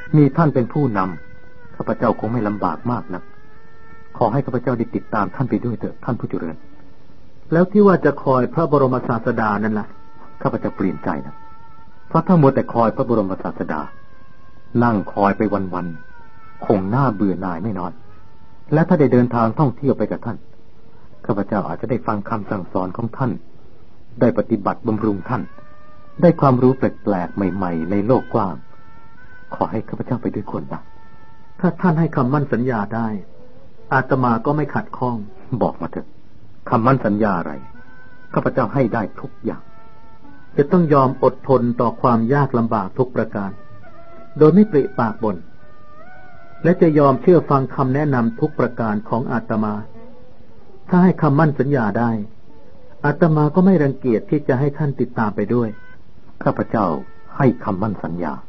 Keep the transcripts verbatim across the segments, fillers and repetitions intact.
มีท่านเป็นผู้นำข้าพเจ้าคงไม่ลำบากมากนักขอให้ข้าพเจ้าได้ติดตามท่านไปด้วยเถิดท่านผู้เจริญแล้วที่ว่าจะคอยพระบรมศาสดานั่นล่ะข้าพเจ้าเปลี่ยนใจนะเพราะถ้ามัวแต่คอยพระบรมศาสดานั่งคอยไปวันๆคงน่าเบื่อหน่ายไม่น้อยและถ้าได้เดินทางท่องเที่ยวไปกับท่านข้าพเจ้าอาจจะได้ฟังคำสั่งสอนของท่านได้ปฏิบัติบำรุงท่านได้ความรู้แปลกๆใหม่ๆในโลกกว้างขอให้ข้าพเจ้าไปด้วยคนนะถ้าท่านให้คำมั่นสัญญาได้อาตมาก็ไม่ขัดข้องบอกมาเถอะคำมั่นสัญญาอะไรข้าพเจ้าให้ได้ทุกอย่างจะต้องยอมอดทนต่อความยากลำบากทุกประการโดยไม่ปริปากบ่นและจะยอมเชื่อฟังคำแนะนำทุกประการของอาตมาถ้าให้คำมั่นสัญญาได้อาตมาก็ไม่รังเกียจที่จะให้ท่านติดตามไปด้วยข้าพเจ้าให้คำมั่นสัญญา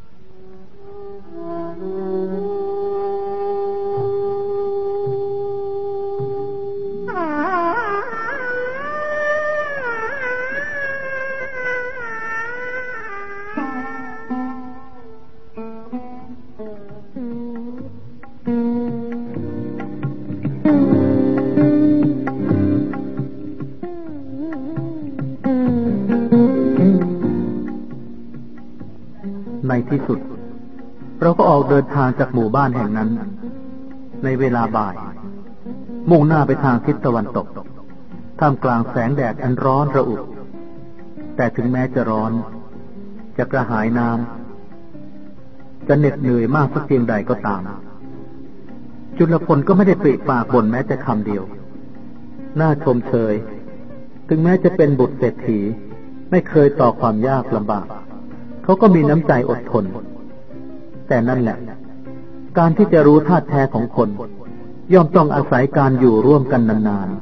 ในที่สุดเราก็ออกเดินทางจากหมู่บ้านแห่งนั้นในเวลาบ่ายมุ่งหน้าไปทางทิศตะวันตกท่ามกลางแสงแดดอันร้อนระอุแต่ถึงแม้จะร้อนจะกระหายน้ำจะเหน็ดเหนื่อยมากสักเพียงใดก็ตามจุลพลก็ไม่ได้ปริปากบ่นแม้แต่คำเดียวน่าชมเชยถึงแม้จะเป็นบุตรเศรษฐีไม่เคยต่อความยากลำบากเขาก็มีน้ำใจอดทนแต่นั่นแหละการที่จะรู้ธาตุแท้ของคนย่อมต้องอาศัยการอยู่ร่วมกันนาน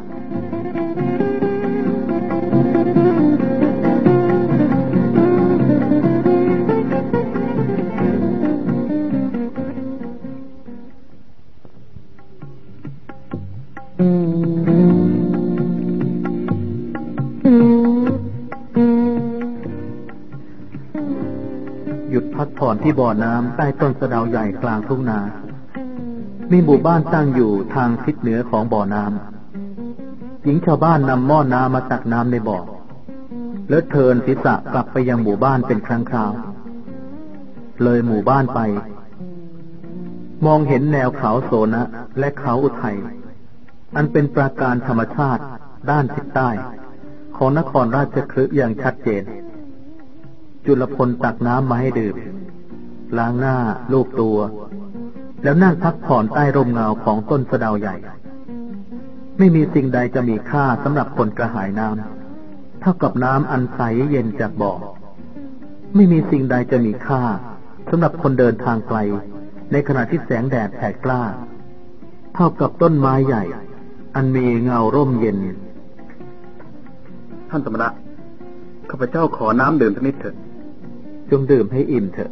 พักผ่อนที่บ่อน้ำใต้ต้นสะเดาใหญ่กลางทุ่งนามีหมู่บ้านตั้งอยู่ทางทิศเหนือของบ่อน้ำหญิงชาวบ้านนำหม้อน้ำมาตักน้ำในบ่อแล้วเทินศีรษะกลับไปยังหมู่บ้านเป็นครั้งคราวเลยหมู่บ้านไปมองเห็นแนวเขาโสนะและเขาอุทัยอันเป็นปราการธรรมชาติด้านทิศใต้ของนครราชคฤห์อย่างชัดเจนจุลพลตักน้ำมาให้ดื่มล้างหน้าลูบตัวแล้วนั่งพักผ่อนใต้ร่มเงาของต้นสะเดาใหญ่ไม่มีสิ่งใดจะมีค่าสำหรับคนกระหายน้ำเท่ากับน้ำอันใสเย็นจากบ่อไม่มีสิ่งใดจะมีค่าสำหรับคนเดินทางไกลในขณะที่แสงแดดแผดกล้าเท่ากับต้นไม้ใหญ่อันมีเงาร่มเย็นท่านสมณะข้าพเจ้าขอน้ำดื่มสักนิดเถิดจงดื่มให้อิ่มเถอะ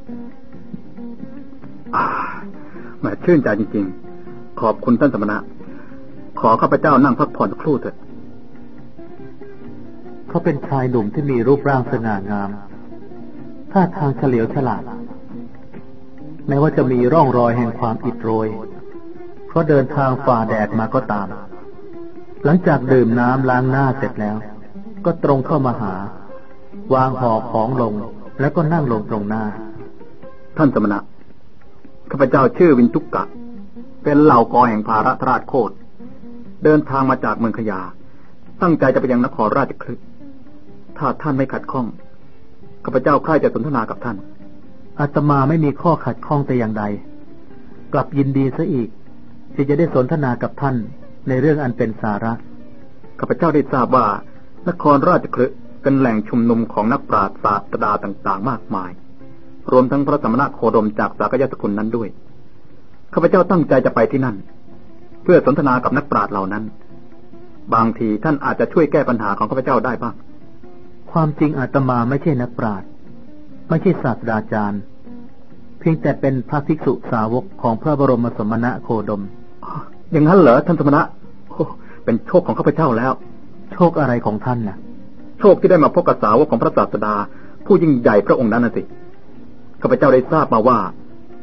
อ่าแหมชื่นใจจริงๆขอบคุณท่านสมณะขอข้าพเจ้านั่งพักผ่อนสักครู่เถิดเขาเป็นชายหนุ่มที่มีรูปร่างสง่างามท่าทางเฉลียวฉลาดแม้ว่าจะมีร่องรอยแห่งความอิดโรยเพราะเดินทางฝ่าแดดมาก็ตามหลังจากดื่มน้ำล้างหน้าเสร็จแล้วก็ตรงเข้ามาหาวางห่อของลงแล้วก็นั่งลงตรงหน้าท่านสมณะข้าพเจ้าชื่อวินทุกกะเป็นเหล่ากอแห่งภาระราชโคตรเดินทางมาจากเมืองขยาตั้งใจจะไปยังนครราชคฤห์ถ้าท่านไม่ขัดข้องข้าพเจ้าใคร่จะสนทนากับท่านอาตมาไม่มีข้อขัดข้องแต่อย่างใดกลับยินดีซะอีกที่จะได้สนทนากับท่านในเรื่องอันเป็นสาระข้าพเจ้าได้ทราบว่านครราชคฤห์เป็นแหล่งชุมนุมของนักปราชญ์ศาสตราต่างๆมากมายรวมทั้งพระสมณโคดมจากสากยสกุลนั้นด้วยข้าพเจ้าตั้งใจจะไปที่นั่นเพื่อสนทนากับนักปราชญ์เหล่านั้นบางทีท่านอาจจะช่วยแก้ปัญหาของข้าพเจ้าได้บ้างความจริงอาตมาไม่ใช่นักปราชญ์ไม่ใช่ศาสตราจารย์เพียงแต่เป็นพระภิกษุสาวกของพระบรมสมณโคดมอย่างนั้นเหรอท่านสมณะเป็นโชคของข้าพเจ้าแล้วโชคอะไรของท่านน่ะโชคที่ได้มาพบกับสาวกของพระศาสดาผู้ยิ่งใหญ่พระองค์นั้นน่ะสิข้าพเจ้าได้ทราบมาว่า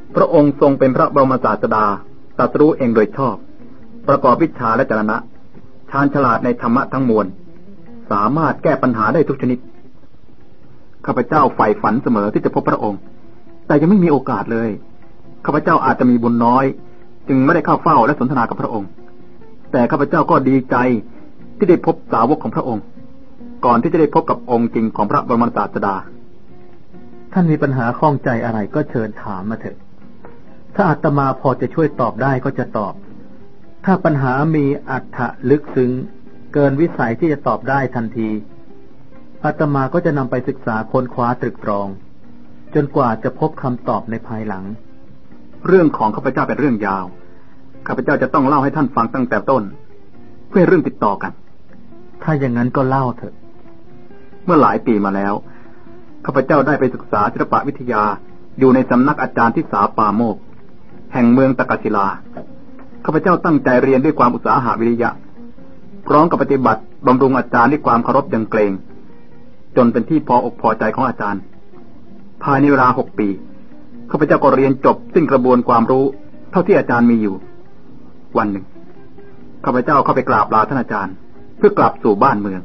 พระองค์ทรงเป็นพระบรมศาสดาตรัสรู้เองโดยชอบประกอบวิชาและจรณะชาญฉลาดในธรรมะทั้งมวลสามารถแก้ปัญหาได้ทุกชนิดข้าพเจ้าใฝ่ฝันเสมอที่จะพบพระองค์แต่ยังไม่มีโอกาสเลยข้าพเจ้าอาจจะมีบุญน้อยจึงไม่ได้เข้าเฝ้าและสนทนากับพระองค์แต่ข้าพเจ้าก็ดีใจที่ได้พบสาวกของพระองค์ก่อนที่จะได้พบกับองค์จริงของพระบรมศาสดาท่านมีปัญหาข้องใจอะไรก็เชิญถามมาเถอะถ้าอาตมาพอจะช่วยตอบได้ก็จะตอบถ้าปัญหามีอรรถะลึกซึ้งเกินวิสัยที่จะตอบได้ทันทีอาตมาก็จะนำไปศึกษาค้นคว้าตรึกตรองจนกว่าจะพบคำตอบในภายหลังเรื่องของข้าพเจ้าเป็นเรื่องยาวข้าพเจ้าจะต้องเล่าให้ท่านฟังตั้งแต่ต้นเพื่อเรื่องติดต่อกันถ้าอย่างนั้นก็เล่าเถอะเมื่อหลายปีมาแล้วข้าพเจ้าได้ไปศึกษาศิลปวิทยาอยู่ในสำนักอาจารย์ทิสาปาโมกข์แห่งเมืองตะกศิลาข้าพเจ้าตั้งใจเรียนด้วยความอุตสาหะวิริยะพร้อมกับปฏิบัติบำรุงอาจารย์ด้วยความเคารพยำเกรงจนเป็นที่พออกพอใจของอาจารย์ภายในเวลาหกปีข้าพเจ้าก็เรียนจบสิ้นกระบวนความรู้เท่าที่อาจารย์มีอยู่วันหนึ่งข้าพเจ้าเข้าไปกราบลาท่านอาจารย์เพื่อกลับสู่บ้านเมือง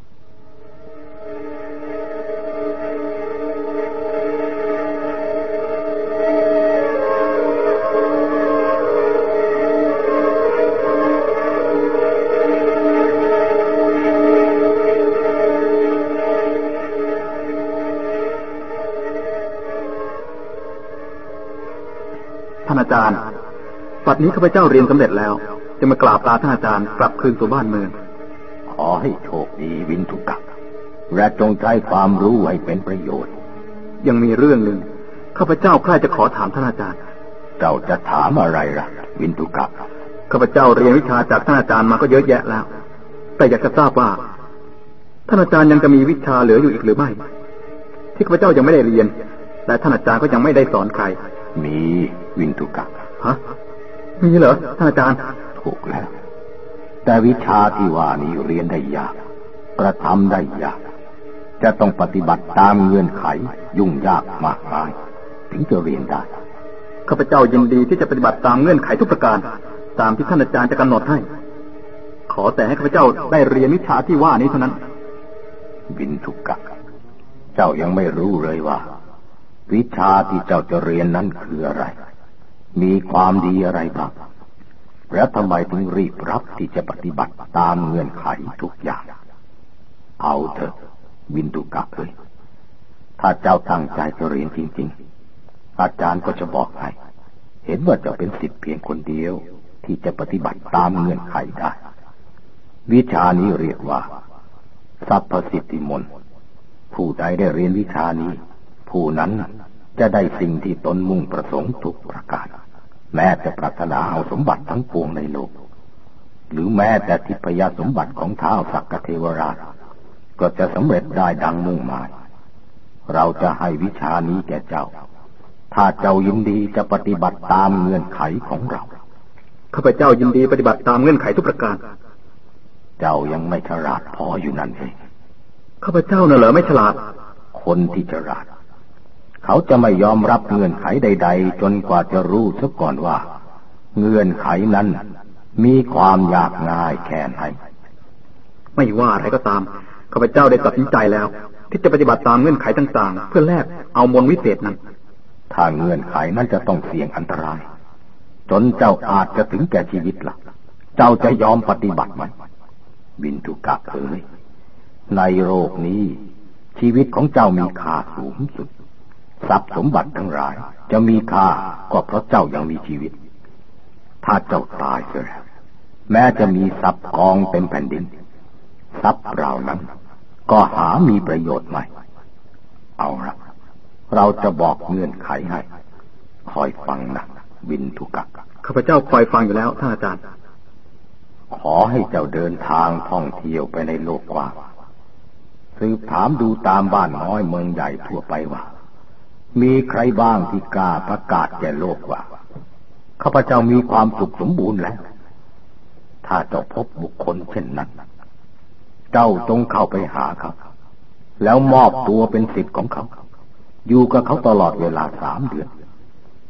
ท่านอาจารย์ปัดนี้ข้าพเจ้าเรียนสำเร็จแล้วจะมากราบลาท่านอาจารย์กลับคืนสู่บ้านเมืองขอให้โชคดีวินทุกะและจงใช้ความรู้ให้เป็นประโยชน์ยังมีเรื่องหนึ่งข้าพเจ้าใคร่จะขอถามท่านอาจารย์เจ้าจะถามอะไรล่ะวินทุกะข้าพเจ้าเรียนวิชาจากท่านอาจารย์มาก็เยอะแยะแล้วแต่อยากจะทราบว่าท่านอาจารย์ยังจะมีวิชาเหลืออยู่อีกหรือไม่ที่ข้าพเจ้ายังไม่ได้เรียนและท่านอาจารย์ก็ยังไม่ได้สอนใครมีวินทุกะฮะมีเหรอท่านอาจารย์ถูกแล้วแต่วิชาที่ว่านี้เรียนได้ยากกระทำได้ยากจะต้องปฏิบัติตามเงื่อนไขยุ่งยากมากมายถึงจะเรียนได้ข้าพเจ้ายินดีที่จะปฏิบัติตามเงื่อนไขทุกประการตามที่ท่านอาจารย์จะกำหนดให้ขอแต่ให้ข้าพเจ้าได้เรียนวิชาที่ว่านี้เท่านั้นวินทุกะเจ้ายังไม่รู้เลยว่าวิชาที่เจ้าจะเรียนนั้นคืออะไรมีความดีอะไรบ้างแล้วทำไมถึงรีบรับที่จะปฏิบัติตามเงื่อนไขทุกอย่างเอาเถอะวินทุกะเอ้ยถ้าเจ้าตั้งใจจะเรียนจริงๆอาจารย์ก็จะบอกให้เห็นว่าเจ้าเป็นศิษย์เพียงคนเดียวที่จะปฏิบัติตามเงื่อนไขได้วิชานี้เรียกว่าสัพพสิทธิมนต์ผู้ใดได้เรียนวิชานี้ผู้นั้นจะได้สิ่งที่ตนมุ่งประสงค์ทุกประการแม้แต่ปรารถนาเอาสมบัติทั้งปวงในโลกหรือแม้แต่ทิพยสมบัติของท้าวสักกเทวราชก็จะสำเร็จได้ดังมุ่งหมายเราจะให้วิชานี้แก่เจ้าถ้าเจ้ายินดีจะปฏิบัติตามเงื่อนไขของเราข้าพเจ้ายินดีปฏิบัติตามเงื่อนไขทุกประการเจ้ายังไม่ฉลาดพออยู่นั่นเองข้าพเจ้าน่ะเหรอไม่ฉลาดคนที่ฉลาดเขาจะไม่ยอมรับเงื่อนไขใดๆจนกว่าจะรู้ซะก่อนว่าเงื่อนไขนั้นมีความยากง่ายแค่ไหนไม่ว่าอะไรก็ตามข้าพเจ้าได้ตัดสินใจแล้วที่จะปฏิบัติตามเงื่อนไขต่างๆเพื่อแลกเอามนต์วิเศษนั้นถ้าเงื่อนไขนั้นจะต้องเสี่ยงอันตรายจนเจ้าอาจจะถึงแก่ชีวิตล่ะเจ้าจะยอมปฏิบัติไหมวินทุกะเอ๋ยในโลกนี้ชีวิตของเจ้ามีค่าสูงสุดทรัพย์สมบัติทั้งหลายจะมีค่าก็เพราะเจ้ายังมีชีวิตถ้าเจ้าตายเสียแล้วแม้จะมีทรัพย์กองเต็มแผ่นดินทรัพย์เหล่านั้นก็หามีประโยชน์ไม่เอาละเราจะบอกเงื่อนไขให้คอยฟังนะวินทุกะข้าพเจ้าคอยฟังอยู่แล้วท่านอาจารย์ขอให้เจ้าเดินทางท่องเที่ยวไปในโลกกว้างสืบถามดูตามบ้านน้อยเมืองใหญ่ทั่วไปว่ามีใครบ้างที่กล้าประกาศแก่โลกว่าข้าพเจ้ามีความสุขสมบูรณ์แล้วถ้าเจ้าพบบุคคลเช่นนั้นเจ้าจงเข้าไปหาเขาแล้วมอบตัวเป็นศิษย์ของเขาอยู่กับเขาตลอดเวลาสามเดือน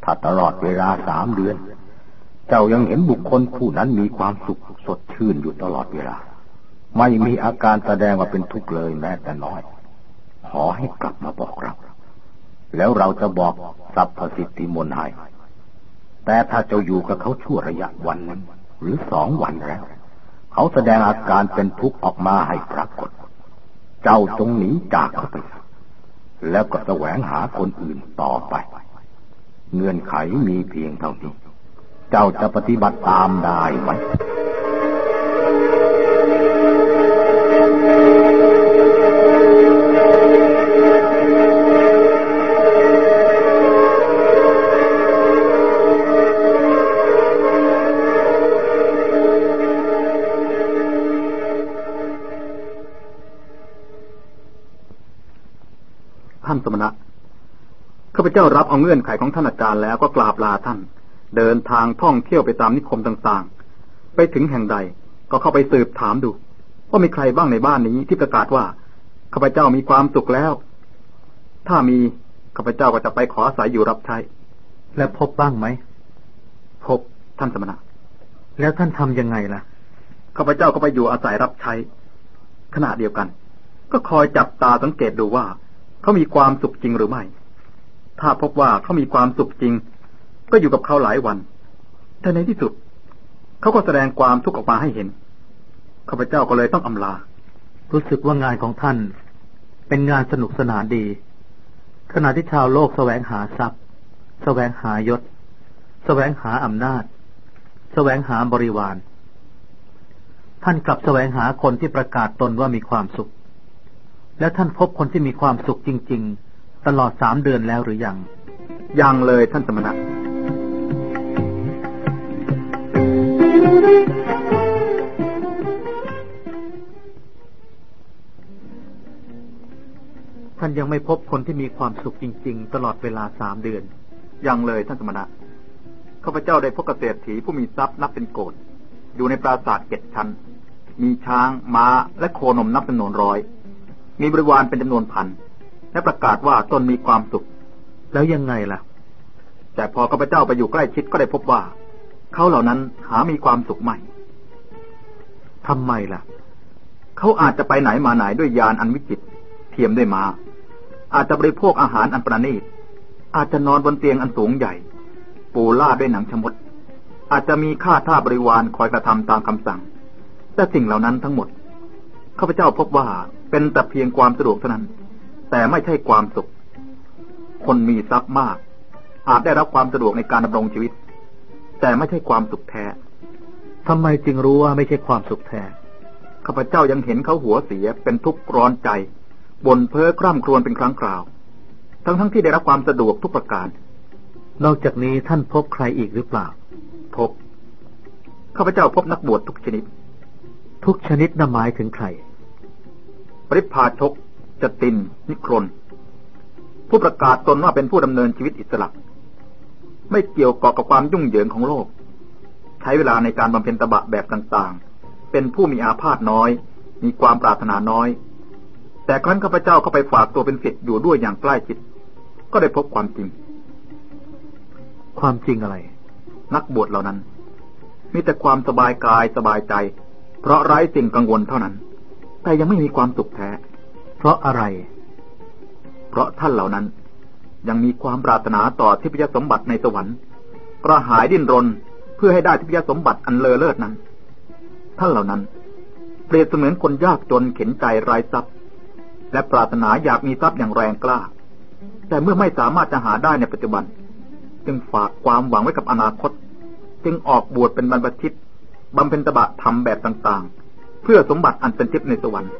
ถ้าตลอดเวลาสามเดือนเจ้ายังเห็นบุคคลผู้นั้นมีความสุขสดชื่นอยู่ตลอดเวลาไม่มีอาการแสดงว่าเป็นทุกข์เลยแม้แต่น้อยขอให้กลับมาบอกเราแล้วเราจะบอกสรรพสิทธิมนต์ให้แต่ถ้าเจ้าอยู่กับเขาชั่วระยะวันหนึ่งหรือสองวันแล้วเขาแสดงอาการเป็นทุกข์ออกมาให้ปรากฏเจ้าจงหนีจากเขาไปแล้วก็แสวงหาคนอื่นต่อไปเงื่อนไขมีเพียงเท่านี้เจ้าจะปฏิบัติตามได้ไหมท่านสมณะข้าพเจ้ารับเอาเงื่อนไขของท่านอาจารย์แล้วก็กราบลาท่านเดินทางท่องเที่ยวไปตามนิคมต่างๆไปถึงแห่งใดก็เข้าไปสืบถามดูว่ามีใครบ้างในบ้านนี้ที่ประกาศว่าข้าพเจ้ามีความสุขแล้วถ้ามีข้าพเจ้าก็จะไปขออาศัยอยู่รับใช้และพบบ้างไหมพบท่านสมณะแล้วท่านทำยังไงล่ะข้าพเจ้าก็ไปอยู่อาศัยรับใช้ขณะเดียวกันก็คอยจับตาสังเกตดูว่าเขามีความสุขจริงหรือไม่ถ้าพบว่าเขามีความสุขจริงก็อยู่กับเขาหลายวันแต่ในที่สุดเขาก็แสดงความทุกข์ออกมาให้เห็นข้าพเจ้าก็เลยต้องอำลารู้สึกว่างานของท่านเป็นงานสนุกสนานดีขณะที่ชาวโลกแสวงหาทรัพย์แสวงหายศแสวงหาอำนาจแสวงหาบริวารท่านกลับแสวงหาคนที่ประกาศตนว่ามีความสุขแล้วท่านพบคนที่มีความสุขจริงๆตลอดสามเดือนแล้วหรือยังยังเลยท่านสมณะท่านยังไม่พบคนที่มีความสุขจริงๆตลอดเวลาสามเดือนยังเลยท่านสมณะข้าพเจ้าได้พบเกษตรถีผู้มีทรัพย์นับเป็นโกฏอยู่ในปราสาทเจ็ดชั้นมีช้างม้าและโคนมนับจำนวนร้อยมีบริวารเป็นจำนวนพันและประกาศว่าตนมีความสุขแล้วยังไงล่ะแต่พอข้าพเจ้าไปอยู่ใกล้ชิดก็ได้พบว่าเขาเหล่านั้นหามีความสุขไม่ทำไมล่ะเขาอาจจะไปไหนมาไหนด้วยยานอันวิจิตรเทียมด้วยม้าอาจจะบริโภคอาหารอันประณีตอาจจะนอนบนเตียงอันสูงใหญ่ปูล่าด้วยหนังชมดอาจจะมีข้าทาสบริวารคอยกระทำตามคำสั่งแต่สิ่งเหล่านั้นทั้งหมดข้าพเจ้าพบว่าเป็นแต่เพียงความสะดวกเท่านั้นแต่ไม่ใช่ความสุขคนมีทรัพย์มากอาจได้รับความสะดวกในการดำรงชีวิตแต่ไม่ใช่ความสุขแท้ทำไมจึงรู้ว่าไม่ใช่ความสุขแท้ข้าพเจ้ายังเห็นเขาหัวเสียเป็นทุกข์ร้อนใจบ่นเพ้อคร่ำครวญเป็นครั้งคราวทั้งทั้งที่ได้รับความสะดวกทุกประการนอกจากนี้ท่านพบใครอีกหรือเปล่าพบข้าพเจ้าพบนักบวชทุกชนิดทุกชนิดน่ะหมายถึงใครปริพาชกจตินนิครนผู้ประกาศตนว่าเป็นผู้ดำเนินชีวิตอิสระไม่เกี่ยวกับความยุ่งเหยิงของโลกใช้เวลาในการบำเพ็ญตบะแบบต่างๆเป็นผู้มีอาพาธน้อยมีความปรารถนาน้อยแต่ครั้นข้าพเจ้าเข้าไปฝากตัวเป็นศิษย์อยู่ด้วยอย่างใกล้ชิดก็ได้พบความจริงความจริงอะไรนักบวชเหล่านั้นมีแต่ความสบายกายสบายใจเพราะไร้สิ่งกังวลเท่านั้นแต่ยังไม่มีความสุขแท้เพราะอะไรเพราะท่านเหล่านั้นยังมีความปรารถนาต่อทิพยสมบัติในสวรรค์กระหายดิ้นรนเพื่อให้ได้ทิพยสมบัติอันเลอเลิศนั้นท่านเหล่านั้นเปรียบเสมือนคนยากจนเข็ญใจไร้ทรัพย์และปรารถนาอยากมีทรัพย์อย่างแรงกล้าแต่เมื่อไม่สามารถจะหาได้ในปัจจุบันจึงฝากความหวังไว้กับอนาคตจึงออกบวชเป็นบรรพชิตบำเพ็ญตบะธรรมแบบต่างๆเพื่อสมบัติอันเป็นทิพย์ในสวรรค์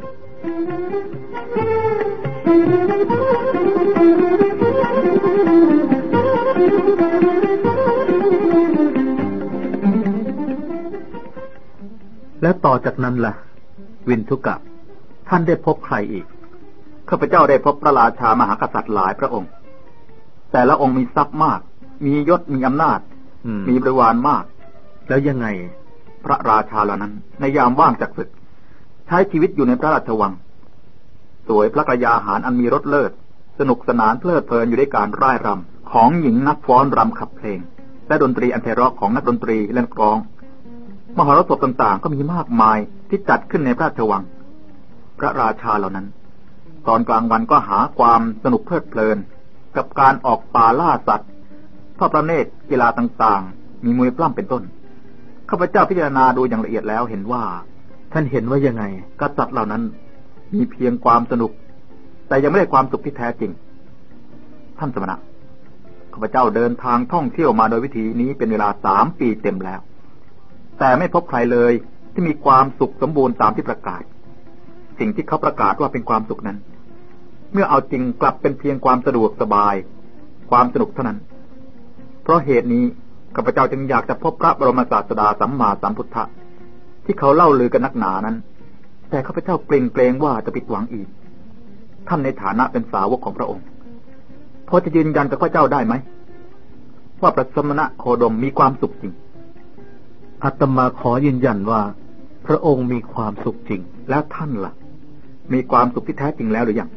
และต่อจากนั้นล่ะวินทุกะท่านได้พบใครอีกข้าพเจ้าได้พบพระราชามหากษัตริย์หลายพระองค์แต่ละองค์มีทรัพย์มากมียศมีอำนาจมีบริวารมากแล้วยังไงพระราชาเหล่านั้นในยามว่างจากศึกใช้ชีวิตอยู่ในพระราชวังสวยพระกยาหารอันมีรสเลิศสนุกสนานเพลิดเพลินอยู่ด้วยการร่ายรำขของหญิงนักฟ้อนรำขับเพลงและดนตรีอันไพเราะของนักดนตรีและนักร้องมหรสพต่างๆก็มีมากมายที่จัดขึ้นในพระราชวังพระราชาเหล่านั้นตอนกลางวันก็หาความสนุกเพลิดเพลินกับการออกป่าล่าสัตว์ทอดพระเนตรกีฬาต่างๆมีมวยปล้ำเป็นต้นข้าพเจ้าพิจารณาดูอย่างละเอียดแล้วเห็นว่าท่านเห็นว่ายังไงกษัตริย์เหล่านั้นมีเพียงความสนุกแต่ยังไม่ได้ความสุขที่แท้จริงท่านสมณะข้าพเจ้าเดินทางท่องเที่ยวมาโดยวิธีนี้เป็นเวลาสามปีเต็มแล้วแต่ไม่พบใครเลยที่มีความสุขสมบูรณ์ตามที่ประกาศสิ่งที่เขาประกาศว่าเป็นความสุขนั้นเมื่อเอาจริงกลับเป็นเพียงความสะดวกสบายความสนุกเท่านั้นเพราะเหตุนี้ข้าพเจ้าจึงอยากจะพบพระบรมศาสดาสัมมาสัมพุทธะที่เขาเล่าลือกันนักหนานั้นแต่ข้าพเจ้าเกรงเกรงว่าจะผิดหวังอีกท่านในฐานะเป็นสาวกของพระองค์พอจะยืนยันกับข้าพเจ้าได้ไหมว่าพระสมณะโคดมมีความสุขจริงอาตมาขอยืนยันว่าพระองค์มีความสุขจริงแล้วท่านล่ะมีความสุขที่แท้จริงแล้วหรือยัง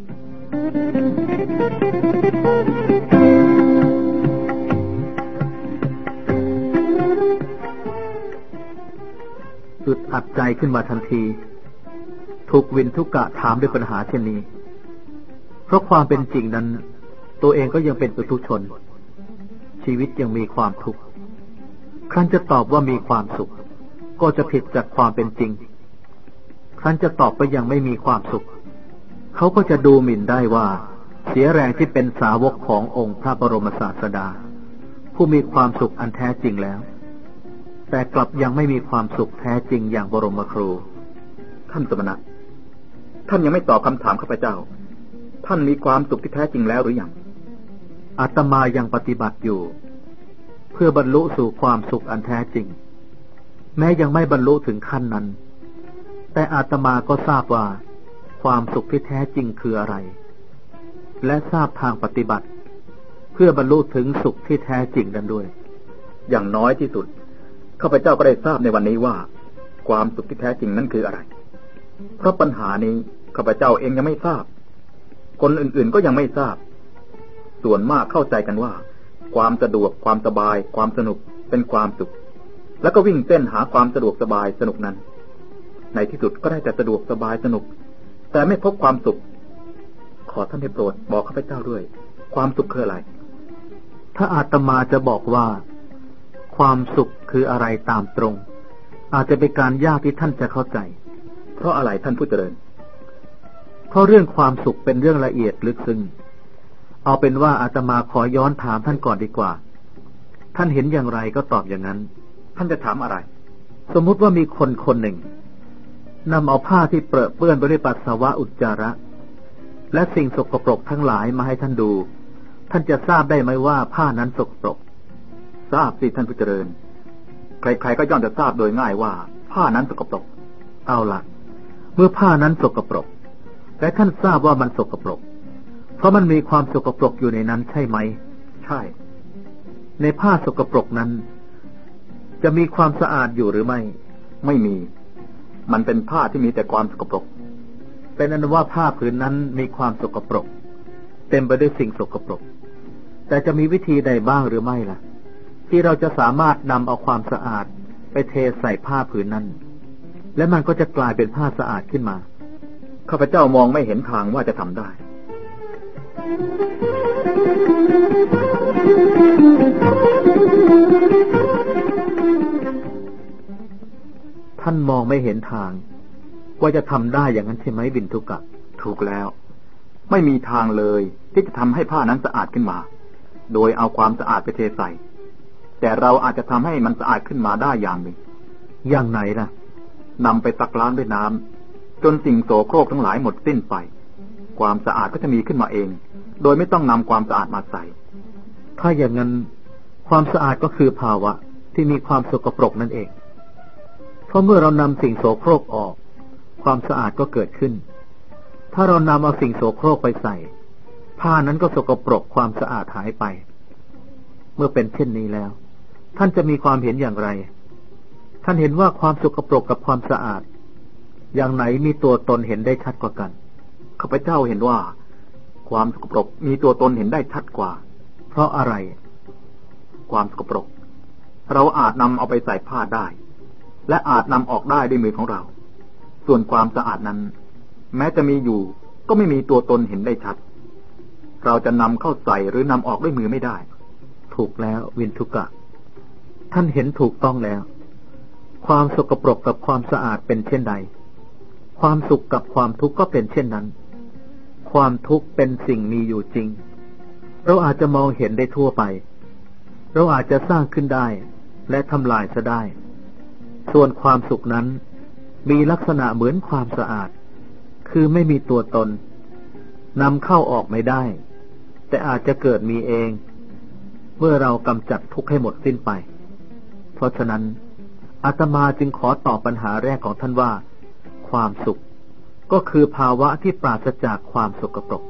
อึดอัดใจขึ้นมาทันทีถูกวินทุกกะถามด้วยปัญหาเช่นนี้เพราะความเป็นจริงนั้นตัวเองก็ยังเป็นปุถุชนชีวิตยังมีความทุกข์ครั้นจะตอบว่ามีความสุขก็จะผิดจากความเป็นจริงครั้นจะตอบว่ายังไม่มีความสุขเขาก็จะดูหมิ่นได้ว่าเสียแรงที่เป็นสาวกขององค์พระบรมศาสดาผู้มีความสุขอันแท้จริงแล้วแต่กลับยังไม่มีความสุขแท้จริงอย่างบรมครูท่านสมณะท่านยังไม่ตอบคำถามข้าพเจ้าท่านมีความสุขที่แท้จริงแล้วหรือยังอาตมายังปฏิบัติอยู่เพื่อบรรลุสู่ความสุขอันแท้จริงแม้ยังไม่บรรลุถึงขั้นนั้นแต่อาตมาก็ทราบว่าความสุขที่แท้จริงคืออะไรและทราบทางปฏิบัติเพื่อบรรลุถึงสุขที่แท้จริงนั้นด้วยอย่างน้อยที่สุดข้าพเจ้าก็ได้ทราบในวันนี้ว่าความสุขที่แท้จริงนั้นคืออะไรเพราะปัญหานี้ข้าพเจ้าเองยังไม่ทราบคนอื่นๆก็ยังไม่ทราบส่วนมากเข้าใจกันว่าความสะดวกความสบายความสนุกเป็นความสุขแล้วก็วิ่งเต้นหาความสะดวกสบายสนุกนั้นในที่สุดก็ได้แต่สะดวกสบายสนุกแต่ไม่พบความสุขขอท่านได้โปรดบอกข้าพเจ้าด้วยความสุขคืออะไรถ้าอาตมาจะบอกว่าความสุขคืออะไรตามตรงอาจจะเป็นการยากที่ท่านจะเข้าใจเพราะอะไรท่านผู้เจริญเพราะเรื่องความสุขเป็นเรื่องละเอียดลึกซึ้งเอาเป็นว่าอาตมาขอย้อนถามท่านก่อนดีกว่าท่านเห็นอย่างไรก็ตอบอย่างนั้นท่านจะถามอะไรสมมุติว่ามีคนคนหนึ่งนำเอาผ้าที่เปรอะเปื้อนไปด้วยปัสสาวะอุจจาระและสิ่งสกปรกทั้งหลายมาให้ท่านดูท่านจะทราบได้ไหมว่าผ้านั้นสกปรกทราบสิท่านผู้เจริญใครๆก็ย่อมจะทราบโดยง่ายว่าผ้านั้นสกปรกเอาล่ะเมื่อผ้านั้นสกปรกและท่านทราบว่ามันสกปรกเพราะมันมีความสกปรกอยู่ในนั้นใช่ไหมใช่ในผ้าสกปรกนั้นจะมีความสะอาดอยู่หรือไม่ไม่มีมันเป็นผ้าที่มีแต่ความสกปรกเป็นอันว่าผ้าผืนนั้นมีความสกปรกเต็มไปด้วยสิ่งสกปรกแต่จะมีวิธีใดบ้างหรือไม่ล่ะที่เราจะสามารถนำเอาความสะอาดไปเทใส่ผ้าผืนนั้นและมันก็จะกลายเป็นผ้าสะอาดขึ้นมาข้าพเจ้ามองไม่เห็นทางว่าจะทำได้ท่านมองไม่เห็นทางว่าจะทำได้อย่างนั้นใช่ไหมบิณฑุกะถูกแล้วไม่มีทางเลยที่จะทำให้ผ้านั้นสะอาดขึ้นมาโดยเอาความสะอาดไปเทใส่แต่เราอาจจะทำให้มันสะอาดขึ้นมาได้อย่างหนึ่งอย่างไหนล่ะนำไปซักล้างด้วยน้ำจนสิ่งโสโครกทั้งหลายหมดสิ้นไปความสะอาดก็จะมีขึ้นมาเองโดยไม่ต้องนำความสะอาดมาใส่ถ้าอย่างนั้นความสะอาดก็คือภาวะที่มีความสกปรกนั่นเองเพราะเมื่อเรานำสิ่งโสโครกออกความสะอาดก็เกิดขึ้นถ้าเรานำเอาสิ่งโสโครกไปใส่ผ้านั้นก็สกปรกความสะอาดหายไปเมื่อเป็นเช่นนี้แล้วท่านจะมีความเห็นอย่างไรท่านเห็นว่าความสกปรกกับความสะอาดอย่างไหนมีตัวตนเห็นได้ชัดกว่ากันข้าพเจ้าเห็นว่าความสกปรกมีตัวตนเห็นได้ชัดกว่าเพเพราะอะไรความสกปรกเราอาจนำเอาไปใส่ผ้าได้และอาจนำออกได้ด้วยมือของเราส่วนความสะอาดนั้นแม้จะมีอยู่ก็ไม่มีตัวตนเห็นได้ชัดเราจะนำเข้าใส่หรือนำออกด้วยมือไม่ได้ถูกแล้ววินทุกะท่านเห็นถูกต้องแล้วความสกปรกกับความสะอาดเป็นเช่นใดความสุขกับความทุกข์ก็เป็นเช่นนั้นความทุกข์เป็นสิ่งมีอยู่จริงเราอาจจะมองเห็นได้ทั่วไปเราอาจจะสร้างขึ้นได้และทำลายซะได้ส่วนความสุขนั้นมีลักษณะเหมือนความสะอาดคือไม่มีตัวตนนำเข้าออกไม่ได้แต่อาจจะเกิดมีเองเมื่อเรากำจัดทุกข์ให้หมดสิ้นไปเพราะฉะนั้นอาตมาจึงขอตอบปัญหาแรกของท่านว่าความสุขก็คือภาวะที่ปราศจากความสกปรก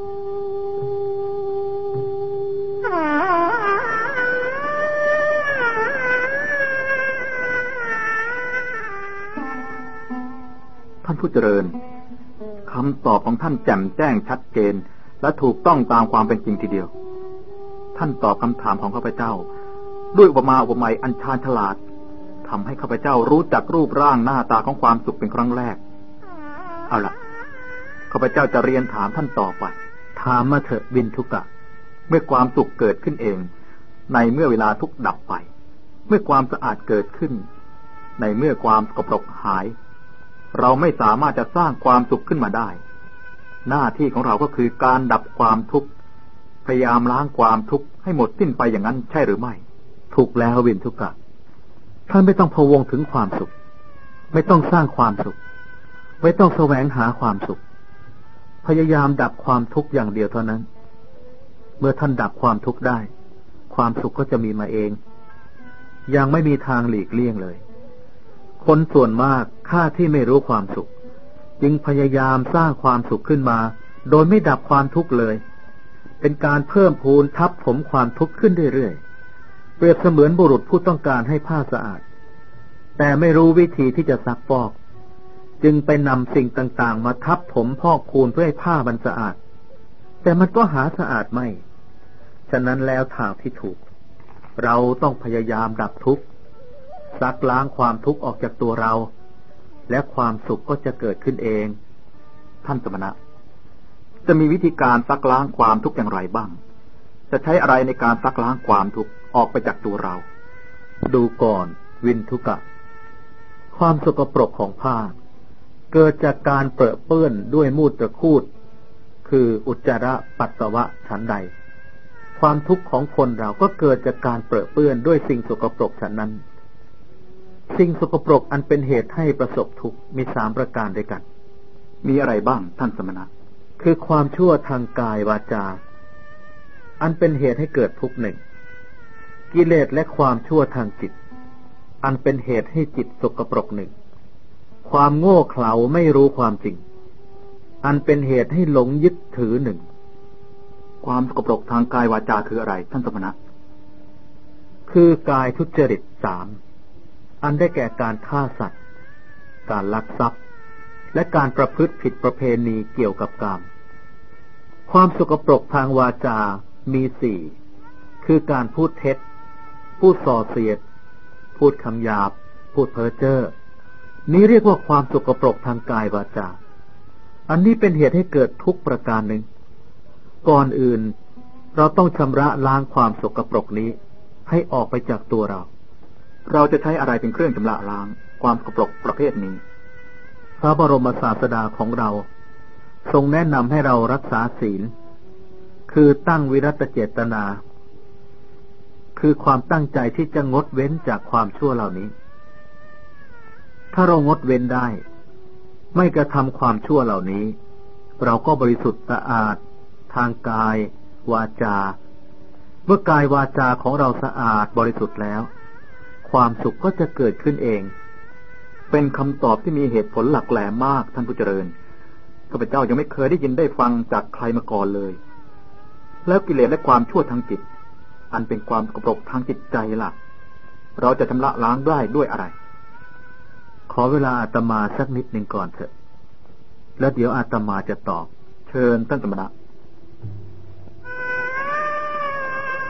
ท่านผู้เจริญคำตอบของท่านแจ่มแจ้งชัดเจนและถูกต้องตามความเป็นจริงทีเดียวท่านตอบคำถามของข้าพเจ้าด้วยอุปมาอุปไมยอันชาญฉลาดทำให้ข้าพเจ้ารู้จักรูปร่างหน้าตาของความสุขเป็นครั้งแรกเอาล่ะข้าพเจ้าจะเรียนถามท่านต่อไปถามมาเถอะวินทุกะเมื่อความสุขเกิดขึ้นเองในเมื่อเวลาทุกข์ดับไปเมื่อความสะอาดเกิดขึ้นในเมื่อความสกปรกหายเราไม่สามารถจะสร้างความสุขขึ้นมาได้หน้าที่ของเราก็คือการดับความทุกข์พยายามล้างความทุกข์ให้หมดสิ้นไปอย่างนั้นใช่หรือไม่ถูกแล้ววินทุกะท่านไม่ต้องพะวงถึงความสุขไม่ต้องสร้างความสุขไม่ต้องแสวงหาความสุขพยายามดับความทุกข์อย่างเดียวเท่านั้นเมื่อท่านดับความทุกข์ได้ความสุขก็จะมีมาเองยังไม่มีทางหลีกเลี่ยงเลยคนส่วนมากข้าที่ไม่รู้ความสุขจึงพยายามสร้างความสุขขึ้นมาโดยไม่ดับความทุกข์เลยเป็นการเพิ่มพูนทับถมความทุกข์ขึ้นเรื่อยๆเปรียบเสมือนบุรุษผู้ต้องการให้ผ้าสะอาดแต่ไม่รู้วิธีที่จะซักฟอกจึงไปนำสิ่งต่างๆมาทับถมพอกพูนเพื่อให้ผ้ามันสะอาดแต่มันก็หาสะอาดไม่ฉะนั้นแล้วทางที่ถูกเราต้องพยายามดับทุกข์ซักล้างความทุกข์ออกจากตัวเราและความสุขก็จะเกิดขึ้นเองท่านสมณะจะมีวิธีการซักล้างความทุกข์อย่างไรบ้างจะใช้อะไรในการซักล้างความทุกข์ออกไปจากตัวเราดูก่อนวินทุกะความสกปรกของผ้าเกิดจากการเปรอะเปื้อนด้วยมูตรคูดคืออุจจาระปัสสาวะฉันใดความทุกข์ของคนเราก็เกิดจากการเปรอะเปื้อนด้วยสิ่งสกปรกฉันนั้นสิ่งสกปรกอันเป็นเหตุให้ประสบทุกข์มีสามประการด้วยกันมีอะไรบ้างท่านสมณะคือความชั่วทางกายวาจาอันเป็นเหตุให้เกิดทุกข์หนึ่งกิเลสและความชั่วทางจิตอันเป็นเหตุให้จิตสกปรกหนึ่งความโง่เขลาไม่รู้ความจริงอันเป็นเหตุให้หลงยึดถือหนึ่งความสกปรกทางกายวาจาคืออะไรท่านสมณะคือกายทุจริตสามอันได้แก่การฆ่าสัตว์การลักทรัพย์และการประพฤติผิดประเพณีเกี่ยวกับกามความสกปรกทางวาจามีสี่คือการพูดเท็จพูดส่อเสียดพูดคำหยาบพูดเพ้อเจ้อนี้เรียกว่าความสกปรกทางกายวาจาอันนี้เป็นเหตุให้เกิดทุกประการหนึ่งก่อนอื่นเราต้องชำระล้างความสกปรกนี้ให้ออกไปจากตัวเราเราจะใช้อะไรเป็นเครื่องชำระล้างความสกปรกประเภทนี้พระบรมศาสดาของเราทรงแนะนำให้เรารักษาศีลคือตั้งวิรัตเจตนาคือความตั้งใจที่จะงดเว้นจากความชั่วเหล่านี้ถ้าเรางดเว้นได้ไม่กระทำความชั่วเหล่านี้เราก็บริสุทธิ์สะอาดทางกายวาจาเมื่อกายวาจาของเราสะอาดบริสุทธิ์แล้วความสุขก็จะเกิดขึ้นเองเป็นคำตอบที่มีเหตุผลหลักแหลมมากท่านผู้เจริญข้าพเจ้ายังไม่เคยได้ยินได้ฟังจากใครมาก่อนเลยแล้วกิเลสและความชั่วทางจิตอันเป็นความสกปรกทางจิตใจล่ะเราจะชำระล้างได้ด้วยอะไรขอเวลาอาตมาสักนิดหนึ่งก่อนเถอะแล้วเดี๋ยวอาตมาจะตอบเชิญท่านสมณะ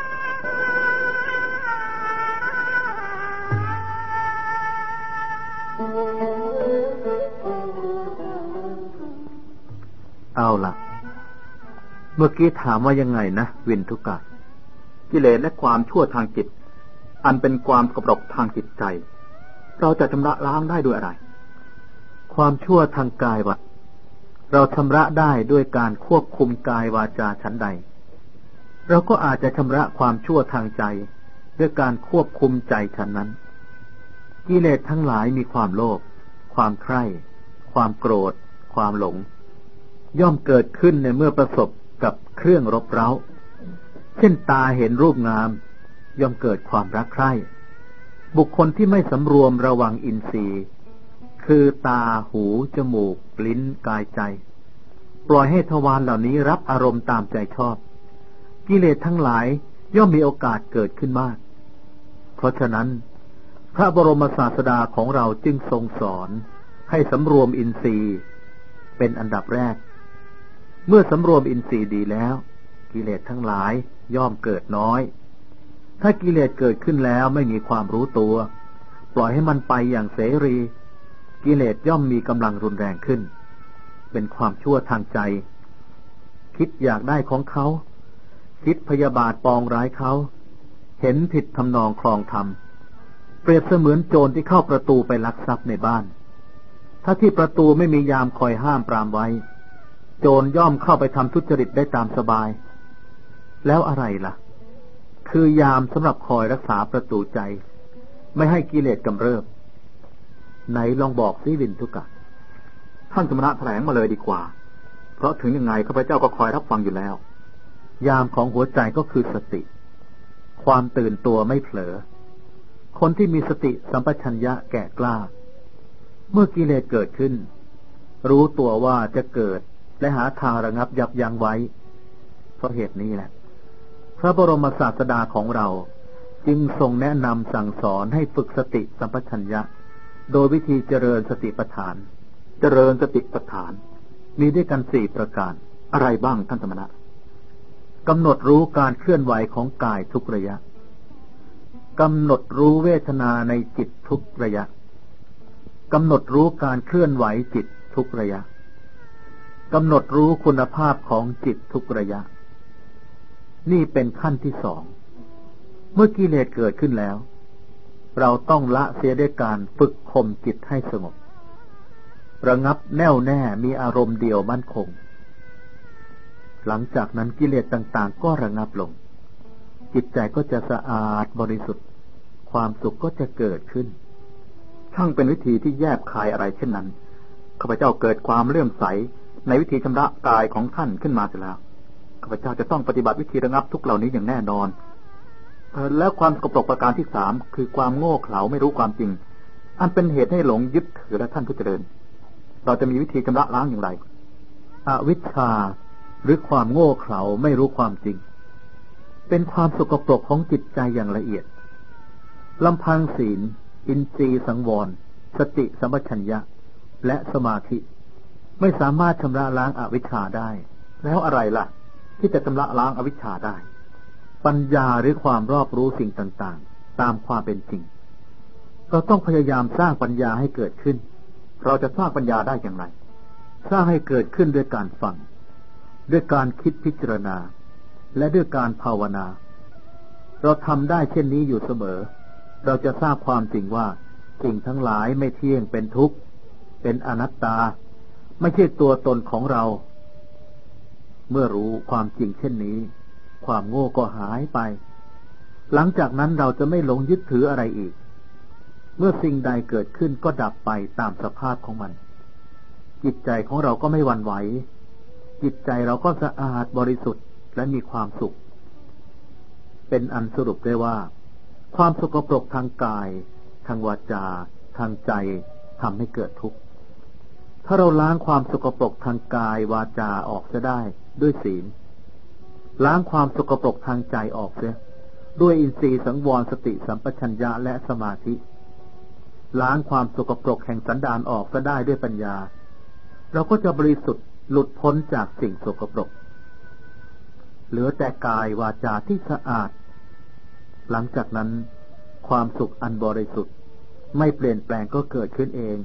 มื่อกี้ถามว่ายังไงนะวินทุกะกิเลสและความชั่วทางจิตอันเป็นความสกปรกทางจิตใจเราจะชำระล้างได้ด้วยอะไรความชั่วทางกายวะเราชำระได้ด้วยการควบคุมกายวาจาชั้นใดเราก็อาจจะชำระความชั่วทางใจด้วยการควบคุมใจชั้นนั้นกิเลสทั้งหลายมีความโลภความใคร่ความโกรธความหลงย่อมเกิดขึ้นในเมื่อประสบกับเครื่องรบเร้าเช่นตาเห็นรูปงามย่อมเกิดความรักใคร่บุคคลที่ไม่สำรวมระวังอินทรีย์คือตาหูจมูกลิ้นกายใจปล่อยให้ทวารเหล่านี้รับอารมณ์ตามใจชอบกิเลสทั้งหลายย่อมมีโอกาสเกิดขึ้นมากเพราะฉะนั้นพระบรมศาสดาของเราจึงทรงสอนให้สำรวมอินทรีย์เป็นอันดับแรกเมื่อสำรวมอินทรีย์ดีแล้วกิเลสทั้งหลายย่อมเกิดน้อยถ้ากิเลสเกิดขึ้นแล้วไม่มีความรู้ตัวปล่อยให้มันไปอย่างเสรีกิเลสย่อมมีกำลังรุนแรงขึ้นเป็นความชั่วทางใจคิดอยากได้ของเขาคิดพยาบาทปองร้ายเขาเห็นผิดทำนองคลองธรรมเปรียบเสมือนโจรที่เข้าประตูไปลักทรัพย์ในบ้านถ้าที่ประตูไม่มียามคอยห้ามปรามไว้โจรย่อมเข้าไปทำทุจริตได้ตามสบายแล้วอะไรล่ะคือยามสำหรับคอยรักษาประตูใจไม่ให้กิเลสกำเริบไหนลองบอกสิวินทุกะท่านสมณะแถลงมาเลยดีกว่าเพราะถึงยังไงข้าพเจ้าก็คอยรับฟังอยู่แล้วยามของหัวใจก็คือสติความตื่นตัวไม่เผลอคนที่มีสติสัมปชัญญะแก่กล้าเมื่อกิเลสเกิดขึ้นรู้ตัวว่าจะเกิดและหาทางระงับยับยั้งไว้เพราะเหตุนี้แหละพระบรมศาสดาของเราจึงทรงแนะนำสั่งสอนให้ฝึกสติสัมปชัญญะโดยวิธีเจริญสติปัฏฐานเจริญสติปัฏฐานมีด้วยกันสี่ประการอะไรบ้างท่านสมณะกำหนดรู้การเคลื่อนไหวของกายทุกระยะกำหนดรู้เวทนาในจิตทุกระยะกำหนดรู้การเคลื่อนไหวจิตทุกระยะกำหนดรู้คุณภาพของจิตทุกระยะนี่เป็นขั้นที่สองเมื่อกิเลสเกิดขึ้นแล้วเราต้องละเสียด้วยการฝึกข่มจิตให้สงบระงับแน่วแน่มีอารมณ์เดียวมั่นคงหลังจากนั้นกิเลสต่างๆก็ระงับลงจิตใจก็จะสะอาดบริสุทธิ์ความสุขก็จะเกิดขึ้นช่างเป็นวิธีที่แยบคายอะไรเช่นนั้นข้าพเจ้าเกิดความเลื่อมใสในวิธีชำระกายของท่านขึ้นมาเสียแล้วข้าพเจ้าจะต้องปฏิบัติวิธีระงับทุกเหล่านี้อย่างแน่นอนแล้วความสกปรกประการที่สามคือความโง่เขลาไม่รู้ความจริงอันเป็นเหตุให้หลงยึดถือและท่านผู้เจริญเราจะมีวิธีชำระล้างอย่างไรอวิชชาหรือความโง่เขลาไม่รู้ความจริงเป็นความสกปรกของจิตใจอย่างละเอียดลำพังศีลอินทรีย์สังวรสติสัมปชัญญะและสมาธิไม่สามารถชำระล้างอวิชชาได้แล้วอะไรล่ะที่จะชำระล้างอวิชชาได้ปัญญาหรือความรอบรู้สิ่งต่างๆตามความเป็นจริงเราต้องพยายามสร้างปัญญาให้เกิดขึ้นเราจะสร้างปัญญาได้อย่างไรสร้างให้เกิดขึ้นด้วยการฟังด้วยการคิดพิจารณาและด้วยการภาวนาเราทำได้เช่นนี้อยู่เสมอเราจะทราบความจริงว่าสิ่งทั้งหลายไม่เที่ยงเป็นทุกข์เป็นอนัตตาไม่ใช่ตัวตนของเราเมื่อรู้ความจริงเช่นนี้ความโง่ก็หายไปหลังจากนั้นเราจะไม่หลงยึดถืออะไรอีกเมื่อสิ่งใดเกิดขึ้นก็ดับไปตามสภาพของมันจิตใจของเราก็ไม่หวั่นไหวจิตใจเราก็สะอาดบริสุทธิ์และมีความสุขเป็นอันสรุปได้ว่าความสกปรกทางกายทางวาจาทางใจทำให้เกิดทุกข์ถ้าเราล้างความสกปรกทางกายวาจาออกจะได้ด้วยศีลล้างความสกปรกทางใจออกเสียด้วยอินทรีย์สังวรสติสัมปชัญญะและสมาธิล้างความสกปรกแห่งสันดานออกก็ได้ด้วยปัญญาเราก็จะบริสุทธิ์หลุดพ้นจากสิ่งสกปรกเหลือแต่กายวาจาที่สะอาดหลังจากนั้นความสุขอันบริสุทธิ์ไม่เปลี่ยนแปลงก็เกิดขึ้นเอง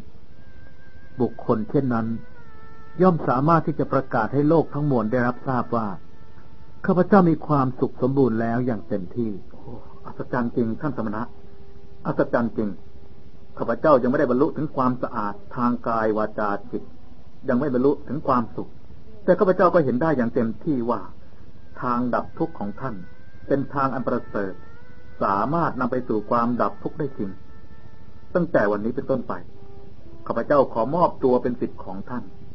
บุคคลเช่นนั้นย่อมสามารถที่จะประกาศให้โลกทั้งมวลได้รับทราบว่าข้าพเจ้ามีความสุขสมบูรณ์แล้วอย่างเต็มที่โอ้อัศจรรย์จริงท่านสมณะอัศจรรย์จริงข้าพเจ้ายังไม่ได้บรรลุถึงความสะอาดทางกายวาจาจิตยังไม่บรรลุถึงความสุขแต่ข้าพเจ้าก็เห็นได้อย่างเต็มที่ว่าทางดับทุกข์ของท่านเป็นทางอันประเสริฐสามารถนำไปสู่ความดับทุกข์ได้จริงตั้งแต่วันนี้เป็นต้นไปข้าพเจ้าขอมอบตัวเป็นศิษย์ของท่าน